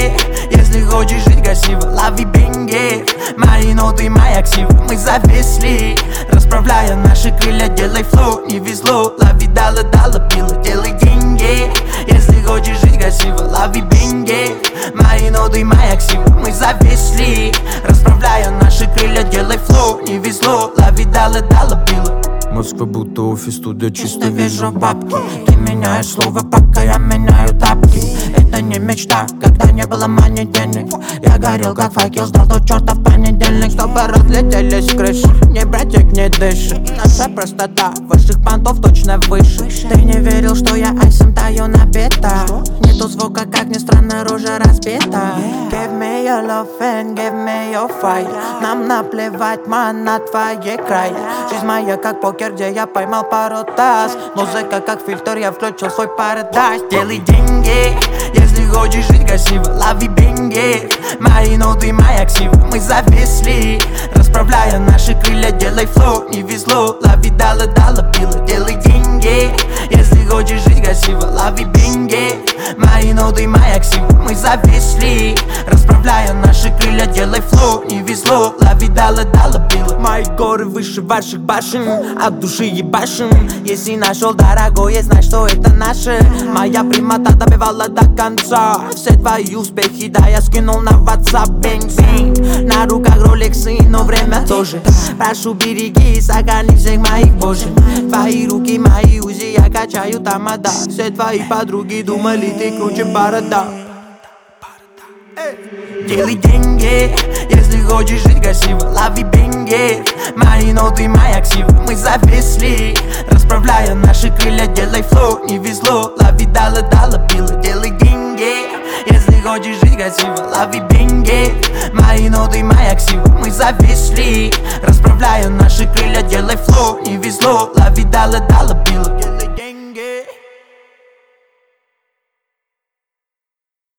деньги. Если хочешь жить красиво, лови бенги. Мои ноты, моя ксива, мы зависли. Расправляя наши крылья, делай флоу, не везло. Лови дала, била, делай деньги. Если хочешь жить красиво, лови бенги. Мои ноты, моя ксива, мы зависли. Расправляя наши крылья, делай флоу, не везло. Лови дала, била. Москва будто офис, туда чисто вижу бабки. Ты меняешь слово, пока я меняю тапки. Это не мечта, когда не было мани денег. Я горел как факел, ждал до черта в понедельник. Чтобы разлетелись крыши, не братик не дышит. Наша простота, ваших понтов точно выше. Ты не верил, что я айсом таю на бета. Нету звука, как ни странно, рожа разбита. Give me your love and give me your fight. Нам наплевать, ман, на твои края. Жизнь моя как покер, где я поймал пару таз. Музыка как фильтр, я включил свой парадайз. Делай деньги, если хочешь жить красиво, лови бенги. Мои ноты, моя ксива, мы зависли. Расправляя наши крылья, делай флоу, не везло. Лови дала, била, делай деньги. Если хочешь жить красиво, лови бенги. Мои ноты, моя ксива, мы зависли. Расправляя наши крылья, делай флоу, не везло. Лови дала, била. Мои горы выше ваших башен, от души ебашим. Если нашел дорогое, знай, что это наше. Моя прямота добивала до конца. Все твои успехи, да, я скинул на WhatsApp. Бэнг-бэнг, на руках роликсы, но время тоже. Прошу, береги и сохрани всех моих божьих. Твои руки, мои узи, я качаю тамада. Все твои подруги думали, ты круче борода. Делай деньги, если хочешь жить красиво, лови бенги. Мои ноты, моя ксива, мы зависли. Расправляя наши крылья, делай флоу, не везло. Лови дала, била, делай деньги. Если хочешь жить красиво, лови бенги. Мои ноты, моя ксива, мы зависли. Расправляя наши крылья, делай флоу, не везло. Лови дала, била.